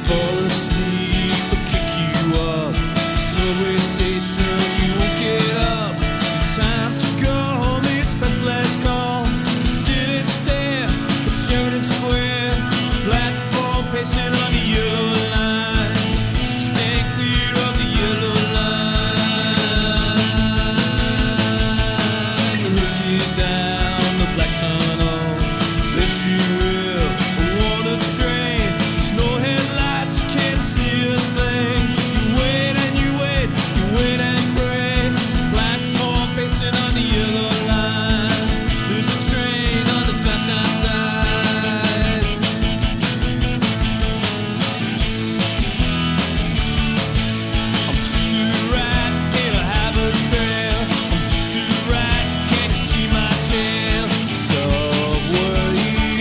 fall asleep or kick you up. Subway station, you won't get up. It's time to go home, it's best last call. Sit and stare at Sheridan Square. Platform pacing on the yellow line. Stand clear of the yellow line. Looking down the black tunnel, let's be real, I want a train. There's no headlights, you can't see a thing. You wait and you wait, you wait and pray. Platform pacing on the yellow line. There's a train on the downtown side. I'm just a rat in a habit trail. I'm just a rat, can't you see my tail? Subway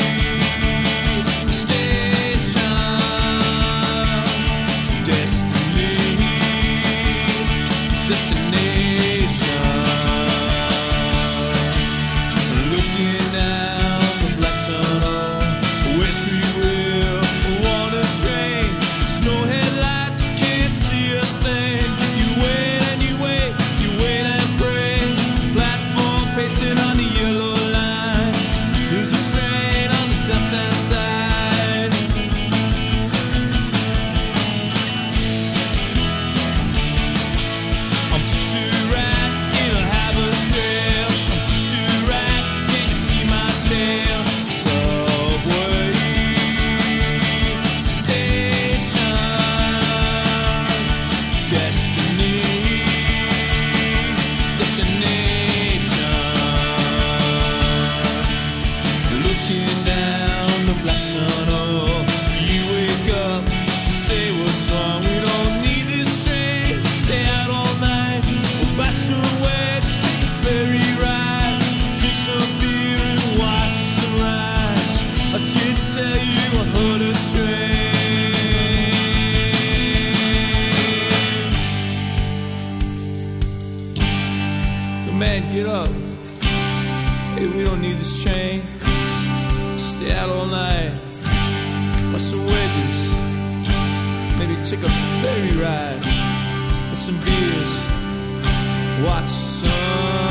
station, destination. Looking down the black tunnel, West Freeway, want a train. There's no headlights, you can't see a thing. You wait and you wait, you wait and pray. Platform pacing on the yellow line. There's a train on the downtown side. I'm just a rat in a habit trail. I'm just a rat, can't you see my tail? Subway station, destination. Looking down the black tunnel, you wake up, you say what's wrong, we don't need this train. Stay out all night, we'll buy some weds, take a ferry ride, drink some beer and watch the sunrise. I didn't tell you I heard a train. Man, get up. Hey, we don't need this train. Stay out all night. Buy some wedges. Maybe take a ferry ride. Get some beers. Watch the sun.